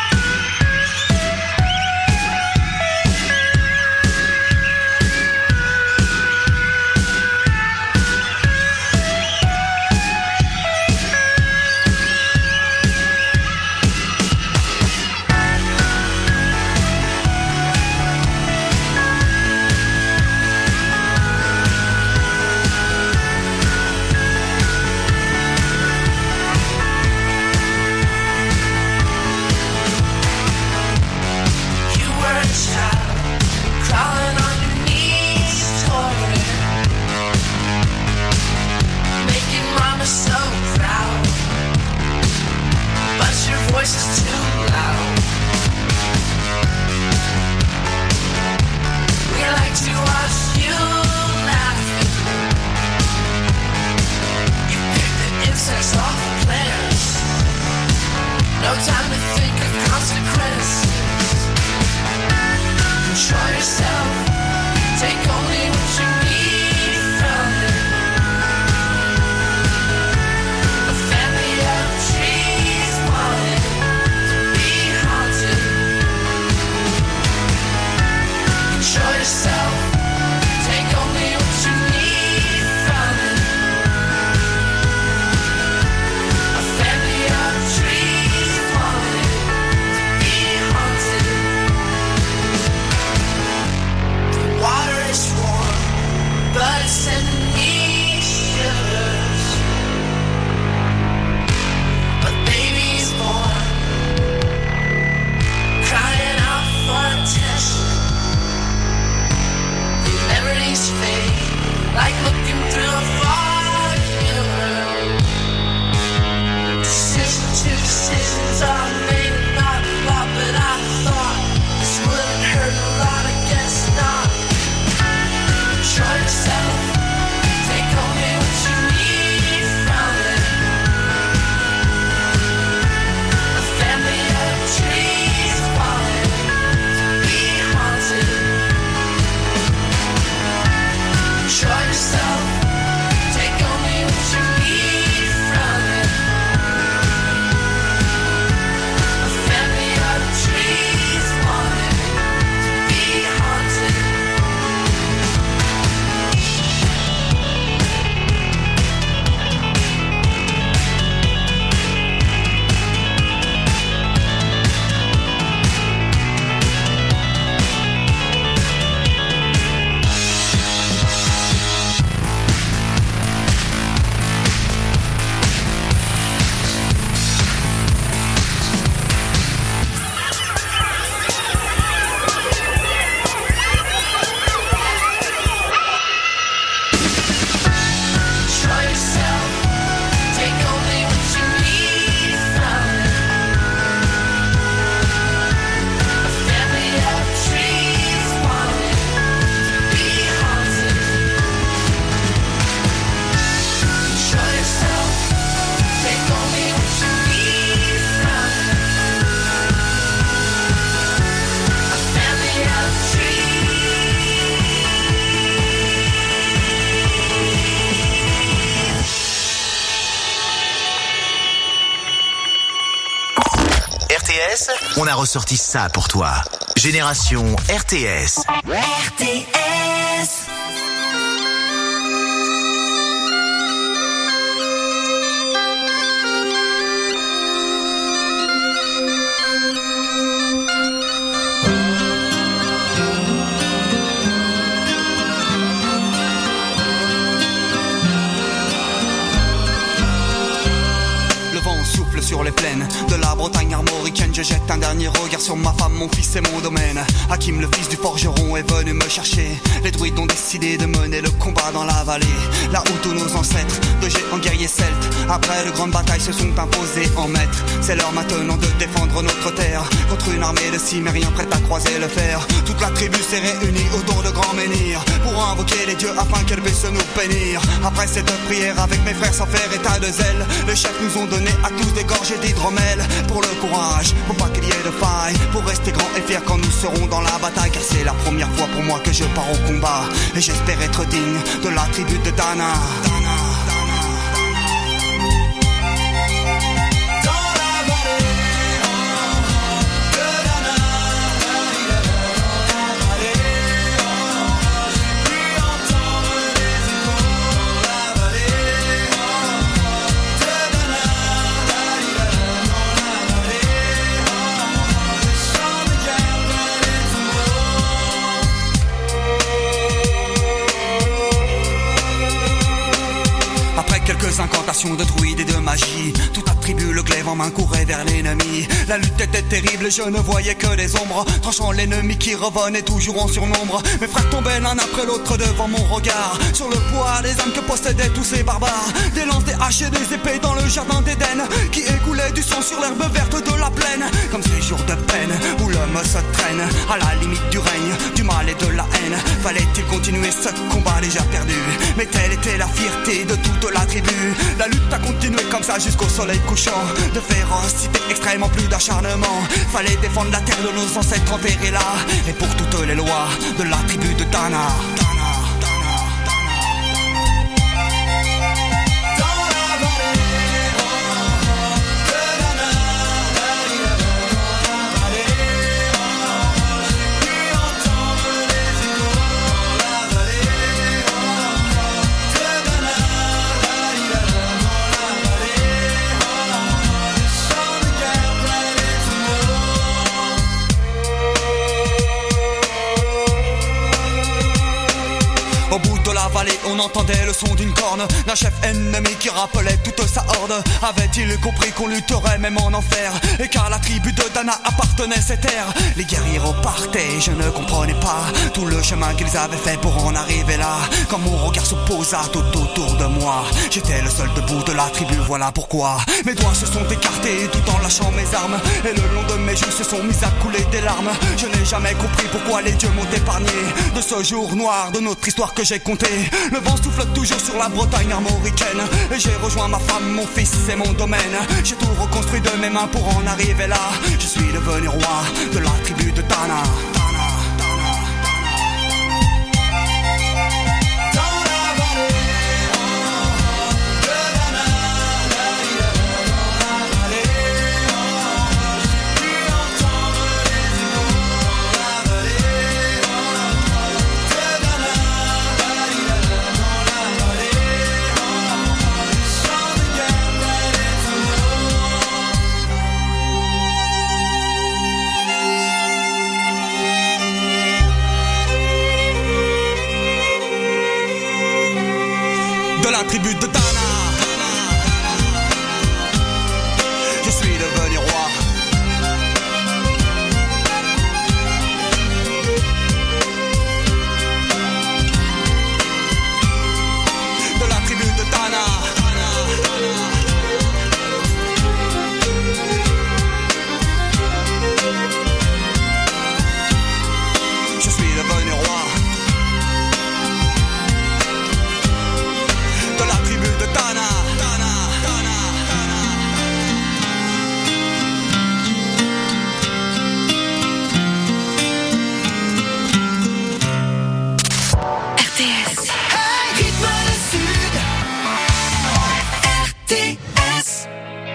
On a ressorti ça pour toi. Génération R T S. R T S. Le vent souffle sur les plaines de la Bretagne armoricaine. Je jette un dernier regard sur ma femme, mon fils et mon domaine. Hakim, le fils du forgeron, est venu me chercher. Les druides ont décidé de mener le combat dans la vallée, là où tous nos ancêtres, de géants guerriers celtes, après de grandes batailles se sont imposés en maîtres. C'est l'heure maintenant de défendre notre terre contre une armée de cimériens prête à croiser le fer. Toute la tribu s'est réunie autour de grands menhirs pour invoquer les dieux afin qu'elle puisse nous bénir. Après cette prière avec mes frères sans faire état de zèle, les chefs nous ont donné à tous des gorgées d'hydromel. Pour le courage, pour pas qu'il y ait de faille, pour rester grand et fier quand nous serons dans la bataille. Car c'est la première fois pour moi que je pars au combat, et j'espère être digne de la tribu de Dana. Quelques incantations de druides et de magie, toute la tribu, le glaive en main, courait vers l'ennemi. La lutte était terrible et je ne voyais que des ombres, tranchant l'ennemi qui revenait toujours en surnombre. Mes frères tombaient l'un après l'autre devant mon regard, sur le poids des âmes que possédaient tous ces barbares. Des lances, des haches et des épées dans le jardin d'Éden, qui écoulait du sang sur l'herbe verte de la plaine. Comme ces jours de peine où l'homme se traîne à la limite du règne, du mal et de la haine. Fallait-il continuer ce combat déjà perdu? Mais telle était la fierté de toute la tribu. La lutte a continué comme ça jusqu'au soleil couchant. De férocité extrême en plus d'acharnement. Fallait défendre la terre de nos ancêtres enterrés là, et pour toutes les lois de la tribu de Dana. Au bout de la vallée, on entendait le son d'une corne d'un chef ennemi qui rappelait toute sa horde. Avait-il compris qu'on lutterait même en enfer, et qu'à la tribu de Dana appartenait cette terre? Les guerriers repartaient, je ne comprenais pas tout le chemin qu'ils avaient fait pour en arriver là. Quand mon regard se posa tout autour de moi, j'étais le seul debout de la tribu, voilà pourquoi mes doigts se sont écartés tout en lâchant mes armes, et le long de mes joues se sont mis à couler des larmes. Je n'ai jamais compris pourquoi les dieux m'ont épargné de ce jour noir de notre histoire que j'ai compté. Le vent souffle toujours sur la Bretagne armoricaine, et j'ai rejoint ma femme, mon fils et mon domaine. J'ai tout reconstruit de mes mains pour en arriver là. Je suis devenu roi de la tribu de Dana. De la tribu de Dana, je suis devenu roi. De la tribu de Dana. Je suis devenu roi. De la tribu de Dana, Dana, Dana, Dana. R T S. Hey, rythme le sud. R T S.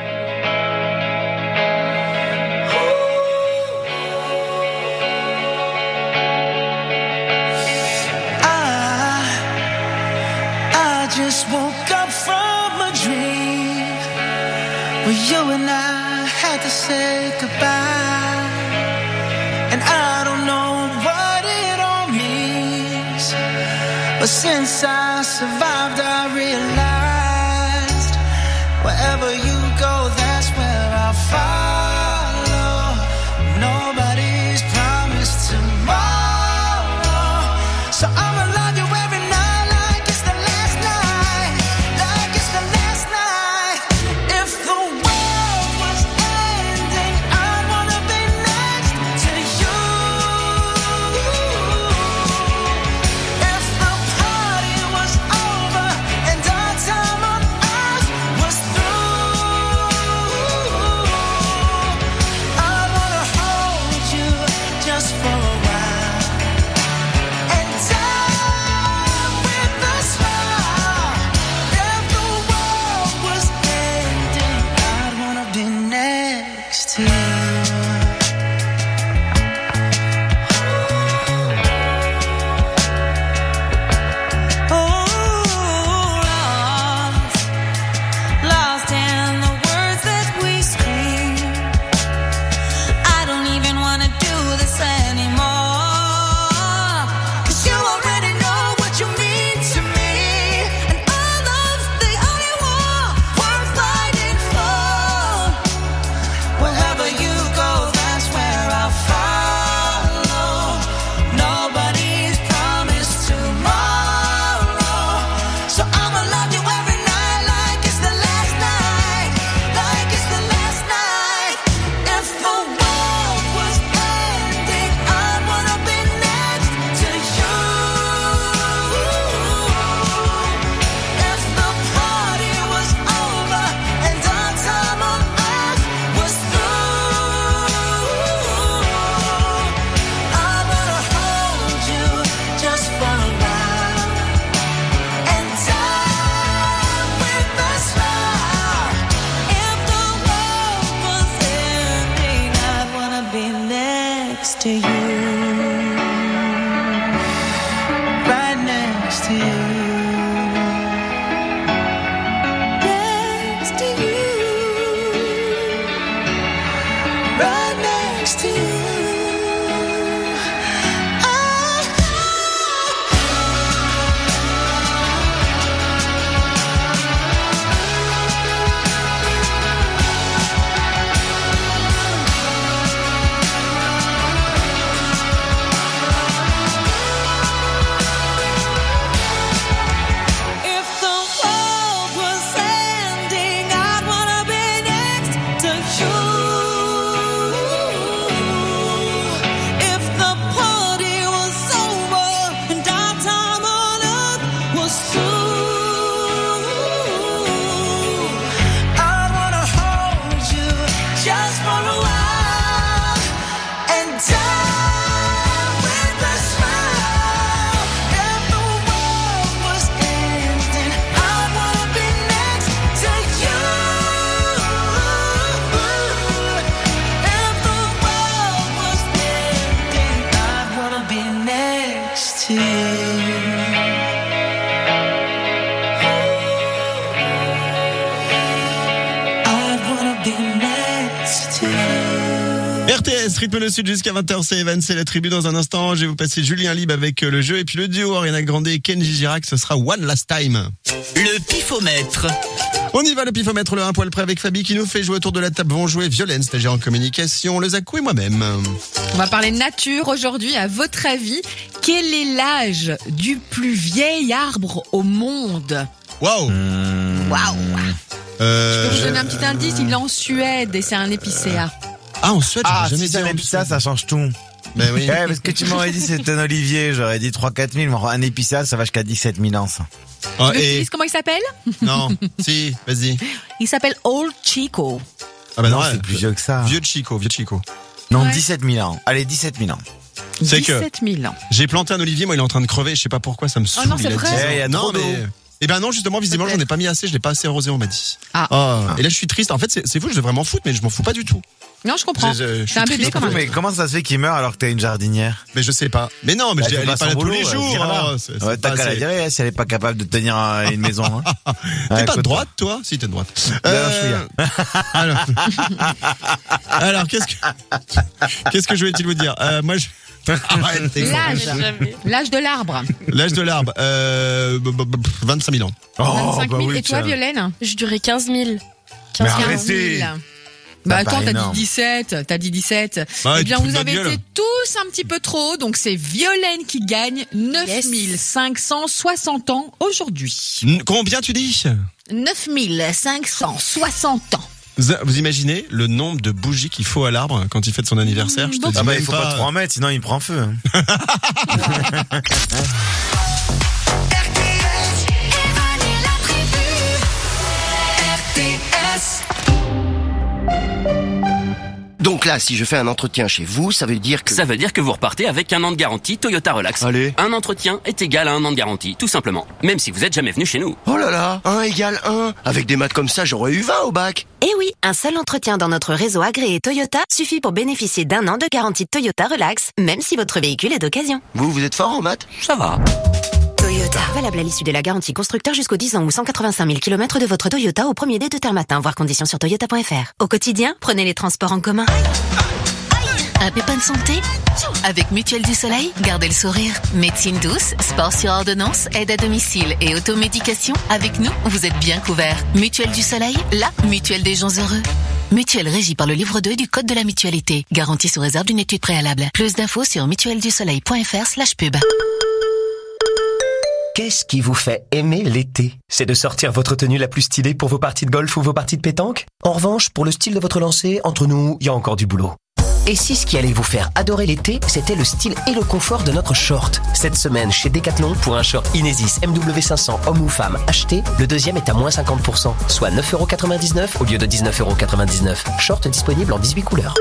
Just woke up from a dream where you and I had to say goodbye, and I don't know what it all means, but since I survived I realized wherever you go, that's where I'll follow. Nobody's promised tomorrow, so I'ma love you every night like it's the last night, like it's the last night. If the world was ending, I'd wanna be next to you. If the party was over and our time on earth was through, I wanna hold you just for a while and die with a smile. If the world was ending, I'd wanna be next to you. Lost in the words that we scream. I don't even wanna do this anymore, 'cause you already know what you mean to me, and our love's the only war worth fighting for. Wherever you go, that's where I'll follow. Nobody's promised tomorrow, so I'ma love you every night like it's the last night, like it's the last night. If the world was ending, I'd wanna be next to you. If the party was over and our time on earth was through, I wanna hold you just for a while and die with a smile. If the world was ending, I'd wanna be next to you, right next to you, next to you, right next to you. If the world was ending, I'd wanna be next to you. If the party was over and our time on earth was through, I'd wanna hold you just for a while and die with a smile. If the world was ending, I'd wanna be next to you. If the world was ending, I'd wanna be next to you. I'd wanna be next to you. R T S, rythme le sud jusqu'à vingt heures, c'est Evan, c'est la tribu dans un instant. Je vais vous passer Julien Libre avec le jeu et puis le duo Ariana Grande et Kenji Girac, ce sera One Last Time. Le pifomètre. On y va, le pifomètre, le un poil près avec Fabi qui nous fait jouer autour de la table. Vont jouer Violaine, stagiaire en communication, le Zakou et moi-même. On va parler nature aujourd'hui. À votre avis, quel est l'âge du plus vieil arbre au monde? Waouh. Waouh. Euh... Je peux vous donner un petit indice, il est en Suède et c'est un épicéa. Ah, en Suède, Ah, j'ai jamais si c'est dit un épicéa, ça change tout. Ben oui. Ouais, parce que tu m'aurais dit c'était un olivier, j'aurais dit trois quatre mille, mais un épicéa, ça va jusqu'à dix-sept mille ans, ça. Oh, Tu veux que je et... dise comment il s'appelle? Non, si, vas-y. Il s'appelle Old Chico. Ah bah non, Non, ouais, c'est plus vieux que ça. Vieux Chico, vieux Chico. Non, Ouais. dix-sept mille ans. Allez, dix-sept mille ans. C'est que dix-sept mille ans. j'ai planté un olivier, moi il est en train de crever, je sais pas pourquoi, ça me saoule. non, c'est il a vrai dix ans. Eh, il y a non, trop d'eau. mais... Eh ben non, justement, visiblement, j'en ai pas mis assez, je l'ai pas assez arrosé, on m'a dit. Ah. Oh, et là, je suis triste. En fait, c'est, c'est fou, je devrais m'en foutre, mais je m'en fous pas du tout. Non, je comprends. Je- je- je C'est un suis bébé triste, quand même. Mais comment ça se fait qu'il meurt alors que t'as une jardinière? Mais je sais pas. Mais non, mais Bah, je dis, elle elle fait est pas là son tous boulot, les elle jours. dira. hein, c'est- c'est Ouais, t'as pas qu'à la assez- virer, hein, si elle est pas capable de tenir un- une maison. Hein. T'es Ouais, pas de écoute, droite, toi? Si, t'es de droite. Ben, Euh, je suis là. alors, alors, qu'est-ce que, qu'est-ce que je voulais-il vous dire? Euh, moi, je, Arrête, t'es con. L'âge. L'âge de l'arbre. L'âge de l'arbre, euh, b- b- b- vingt-cinq mille ans. vingt-cinq mille. Et toi, Violaine? Je dirais quinze mille. Mais quinze mille. arrêtez. Bah Ça attends, paraît t'as dit énorme. dix-sept, t'as dit dix-sept. Bah, eh bien, tu te vous fous de avez notre été gueule. tous un petit peu trop, donc c'est Violaine qui gagne neuf mille cinq cent soixante ans aujourd'hui. N- Combien tu dis? neuf mille cinq cent soixante ans. Vous vous imaginez le nombre de bougies qu'il faut à l'arbre quand il fête son anniversaire? Je te dis Ah bah, même il faut pas trop en mettre, sinon il prend feu. hein. Donc là, si je fais un entretien chez vous, ça veut dire que... Ça veut dire que vous repartez avec un an de garantie Toyota Relax. Allez. Un entretien est égal à un an de garantie, tout simplement. Même si vous êtes jamais venu chez nous. Oh là là, un égale un. Avec des maths comme ça, j'aurais eu vingt au bac. Eh oui, un seul entretien dans notre réseau agréé Toyota suffit pour bénéficier d'un an de garantie Toyota Relax, même si votre véhicule est d'occasion. Vous, vous êtes fort en maths? Ça va. Toyota. Valable à l'issue de la garantie constructeur jusqu'aux dix ans ou cent quatre-vingt-cinq mille kilomètres de votre Toyota au premier dé de terre matin, voir conditions sur toyota point f r. Au quotidien, prenez les transports en commun. Un pépin de santé? Avec Mutuelle du Soleil, gardez le sourire. Médecine douce, sport sur ordonnance, aide à domicile et automédication. Avec nous, vous êtes bien couverts. Mutuelle du Soleil, la mutuelle des gens heureux. Mutuelle régie par le livre deux du Code de la mutualité. Garantie sous réserve d'une étude préalable. Plus d'infos sur mutuelle du soleil point f r slash pub. Qu'est-ce qui vous fait aimer l'été? C'est de sortir votre tenue la plus stylée pour vos parties de golf ou vos parties de pétanque? En revanche, pour le style de votre lancer, entre nous, il y a encore du boulot. Et si ce qui allait vous faire adorer l'été, c'était le style et le confort de notre short? Cette semaine, chez Decathlon, pour un short Inesis M W cinq cents homme ou femme acheté, le deuxième est à moins cinquante pour cent, soit neuf euros quatre-vingt-dix-neuf au lieu de dix-neuf euros quatre-vingt-dix-neuf. Short disponible en dix-huit couleurs.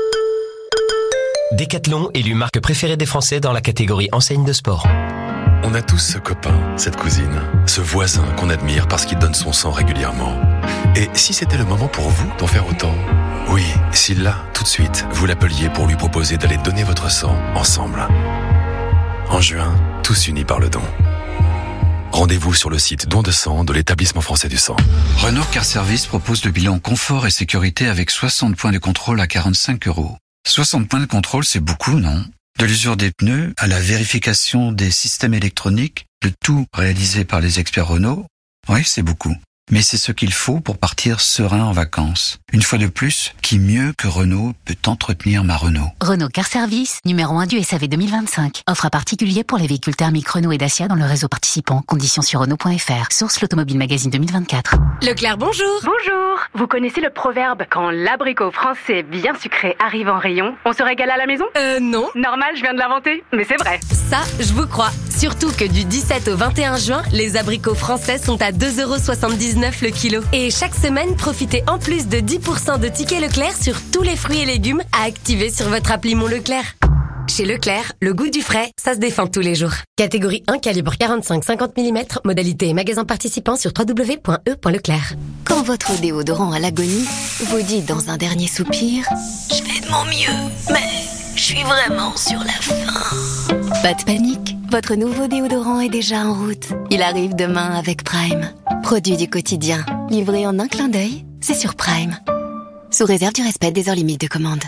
Decathlon, élu marque préférée des Français dans la catégorie enseigne de sport. On a tous ce copain, cette cousine, ce voisin qu'on admire parce qu'il donne son sang régulièrement. Et si c'était le moment pour vous d'en faire autant? Oui, si là, tout de suite, vous l'appeliez pour lui proposer d'aller donner votre sang ensemble. En juin, tous unis par le don. Rendez-vous sur le site don de sang de l'établissement français du sang. Renault Car Service propose le bilan confort et sécurité avec soixante points de contrôle à quarante-cinq euros. soixante points de contrôle, c'est beaucoup, non? De l'usure des pneus à la vérification des systèmes électroniques, le tout réalisé par les experts Renault. Oui, c'est beaucoup. Mais c'est ce qu'il faut pour partir serein en vacances. Une fois de plus, qui mieux que Renault peut entretenir ma Renault? Renault Car Service, numéro un du S A V deux mille vingt-cinq. Offre à particulier pour les véhicules thermiques Renault et Dacia dans le réseau participant. Conditions sur Renault point f r. Source l'Automobile Magazine deux mille vingt-quatre. Leclerc, bonjour. Bonjour. Vous connaissez le proverbe quand l'abricot français bien sucré arrive en rayon, on se régale à la maison? Euh, non. Normal, je viens de l'inventer, mais c'est vrai. Ça, je vous crois. Surtout que du dix-sept au vingt et un juin, les abricots français sont à deux euros soixante-dix-neuf le kilo. Et chaque semaine, profitez en plus de dix pour cent de tickets Leclerc sur tous les fruits et légumes à activer sur votre appli Mon Leclerc. Chez Leclerc, le goût du frais, ça se défend tous les jours. Catégorie un, calibre quarante-cinq à cinquante millimètres, modalité et magasin participant sur w w w point e point leclerc. Quand votre déodorant à l'agonie vous dit dans un dernier soupir « Je fais de mon mieux, mais je suis vraiment sur la fin ». Pas de panique, votre nouveau déodorant est déjà en route. Il arrive demain avec Prime. Produit du quotidien, livré en un clin d'œil, c'est sur Prime. Sous réserve du respect des heures limites de commande.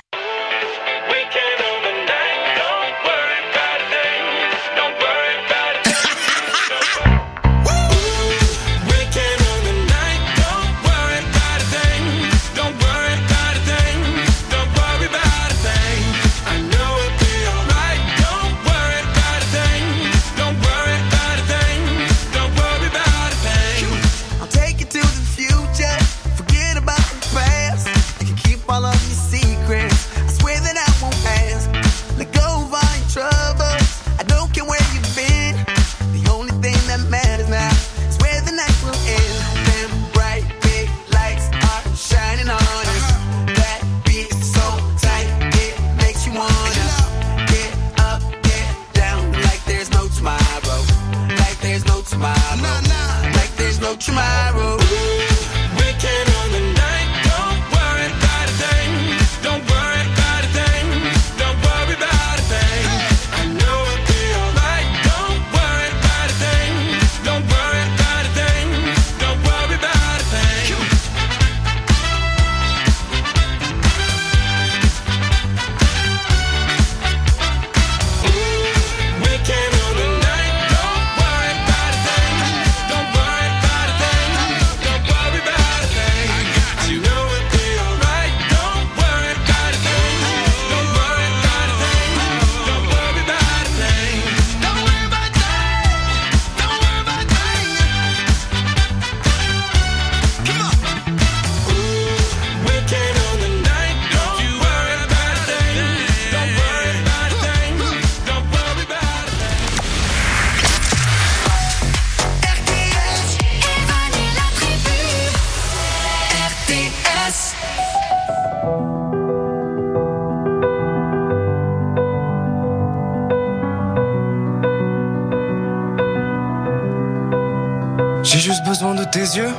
J'ai juste besoin de tes yeux,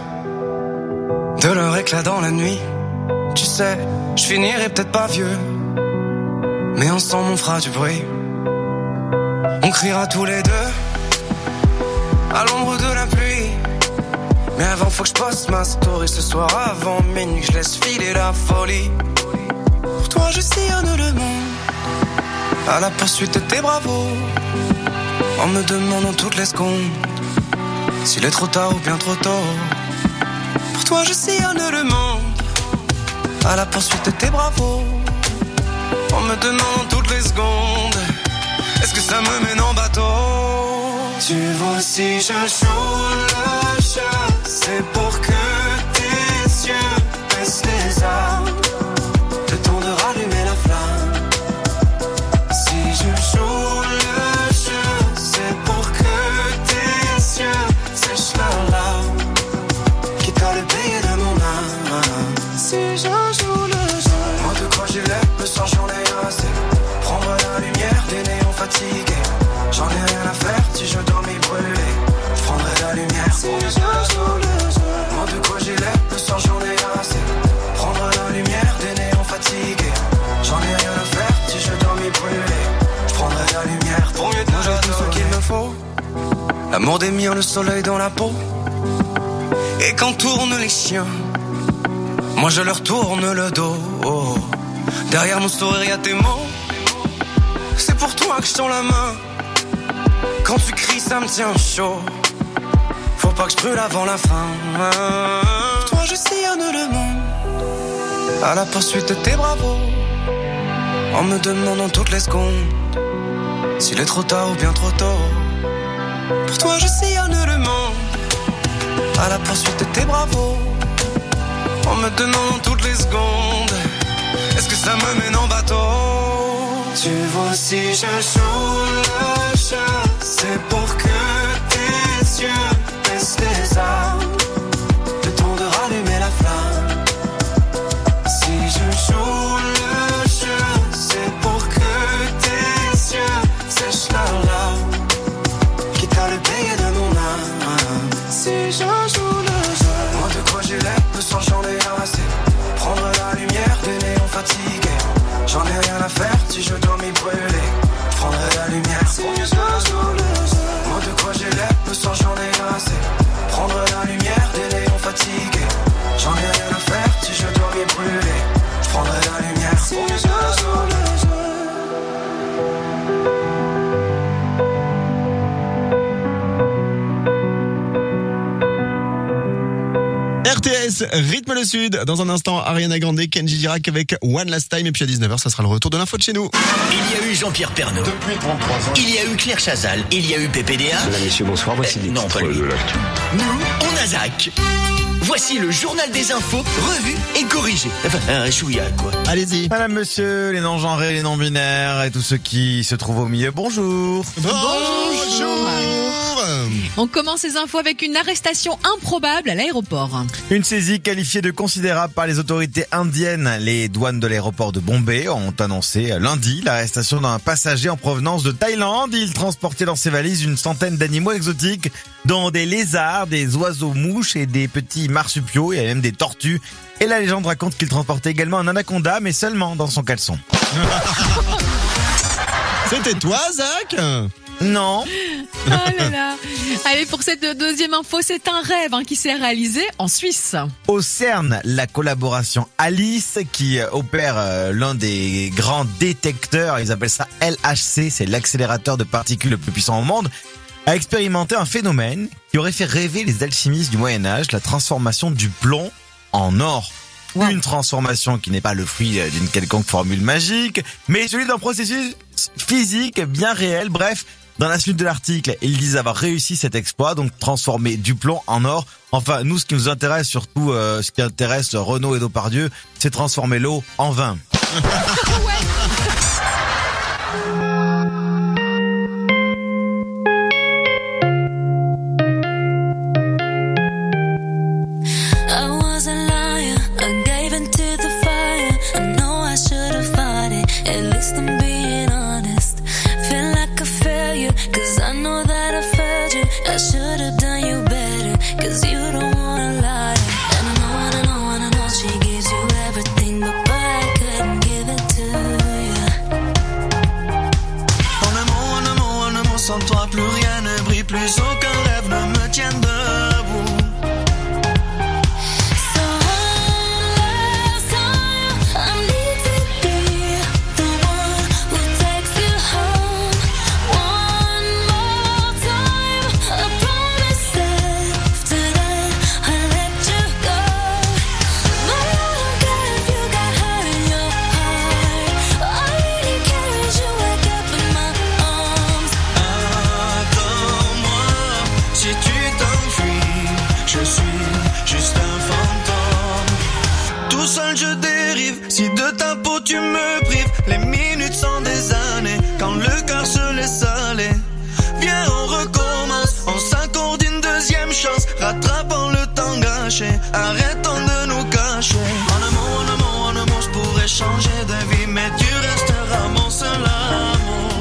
de leur éclat dans la nuit. Tu sais, je finirai peut-être pas vieux, mais ensemble on fera du bruit. On criera tous les deux à l'ombre de la pluie. Mais avant faut que je poste ma story ce soir avant minuit. Je laisse filer la folie. Pour toi je sillonne le monde à la poursuite de tes bravos, en me demandant toutes les secondes s'il est trop tard ou bien trop tôt. Pour toi je sillonne le monde à la poursuite de tes bravos, en me demandant toutes les secondes est-ce que ça me mène en bateau. Tu vois si je joue le jeu, c'est pour que tes yeux baissent les armes, le temps de rallumer la flamme. Si je joue le jeu, c'est pour que tes yeux sèchent leurs larmes, quitte à le payer de mon âme. Si je joue le jeu, moi de quoi j'ai l'air, le soir j'en ai assez. Prendre la lumière des néons fatigués, j'en ai rien à faire si je dormis brûlé. Je prendrai la lumière si je joue le jeu. Moi de quoi j'ai l'air, le soir j'en ai assez. Prendre la lumière des néons fatigués, j'en ai rien à faire si je dormis brûlé. Je prendrai la lumière pour mieux te j'ai tout ce qu'il me faut. L'amour des miens, le soleil dans la peau. Et quand tournent les chiens, moi je leur tourne le dos. Oh. Derrière mon sourire y'a tes mots, c'est pour toi que je tends la main. Quand tu cries ça me tient chaud, faut pas que je brûle avant la fin. Pour toi je sillonne le monde à la poursuite de tes bravos, en me demandant toutes les secondes s'il est trop tard ou bien trop tôt. Pour toi je sillonne le monde à la poursuite de tes bravos, en me demandant toutes les secondes est-ce que ça me mène en bateau. Tu vois si je joue le jeu, c'est pour que tes yeux baissent les armes, le temps de rallumer la flamme. Si je joue le jeu, c'est pour que tes yeux sèchent leurs larmes, quitte à le payer de mon âme. Si je joue le jeu, moi de quoi j'ai l'air, le soir j'en ai assez. Prendre la lumière des néons fatigués, j'en ai rien à faire si je dois m'y brûler. Je prendrai la lumière si je joue le jeu. Moi de quoi j'ai l'air, le soir j'en ai assez. Prendre la lumière des néons fatigués, j'en ai rien à faire si je dois m'y brûler. Je prendrai la lumière si je joue le jeu. R T S, rythme le sud. Dans un instant, Ariana Grande, Kenji Girac avec One Last Time. Et puis à dix-neuf heures, ça sera le retour de l'info de chez nous. Il y a eu Jean-Pierre Pernaut. Depuis trente-trois ans. Il y a eu Claire Chazal. Il y a eu P P D A. Mesdames, messieurs, bonsoir. Voici euh, les Non, pas lui. de l'actu. Nous, on a Zach. Voici le journal des infos, revu et corrigé. Enfin, un chouïa, quoi. Allez-y. Madame, monsieur, les non-genrés, les non-binaires et tous ceux qui se trouvent au milieu, bonjour. Bonjour. On commence ces infos avec une arrestation improbable à l'aéroport. Une saisie qualifiée de considérable par les autorités indiennes. Les douanes de l'aéroport de Bombay ont annoncé lundi l'arrestation d'un passager en provenance de Thaïlande. Il transportait dans ses valises une centaine d'animaux exotiques, dont des lézards, des oiseaux-mouches et des petits marsupiaux. Il y a même des tortues. Et la légende raconte qu'il transportait également un anaconda, mais seulement dans son caleçon. C'était toi, Zach ? Non. Oh là là. Allez, pour cette deuxième info, c'est un rêve hein, qui s'est réalisé en Suisse. Au CERN, la collaboration Alice, qui opère euh, l'un des grands détecteurs, ils appellent ça L H C, c'est l'accélérateur de particules le plus puissant au monde, a expérimenté un phénomène qui aurait fait rêver les alchimistes du Moyen-Âge, la transformation du plomb en or. Wow. Une transformation qui n'est pas le fruit d'une quelconque formule magique, mais celui d'un processus physique bien réel. Bref, dans la suite de l'article, ils disent avoir réussi cet exploit, donc transformer du plomb en or. Enfin, nous, ce qui nous intéresse, surtout euh, ce qui intéresse Renaud et Depardieu, c'est transformer l'eau en vin. Cause I know that I failed you. I should have done you better. tu me prives, les minutes sont des années. Quand le cœur se laisse aller, viens on recommence. On s'accorde une deuxième chance, rattrapant le temps gâché. Arrêtons de nous cacher. En amour, en amour, en amour, je pourrais changer de vie, mais tu resteras mon seul amour.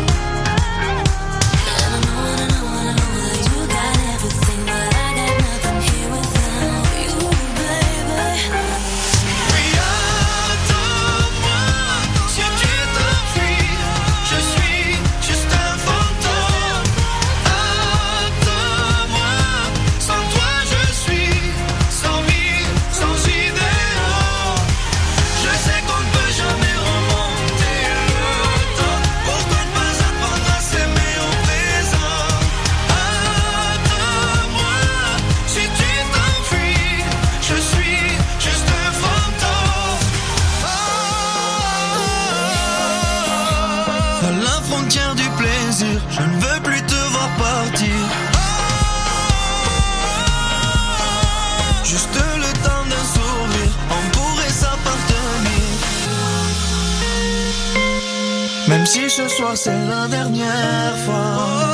Je ne veux plus te voir partir. Juste le temps d'un sourire, on pourrait s'appartenir. Même si ce soir c'est la dernière fois.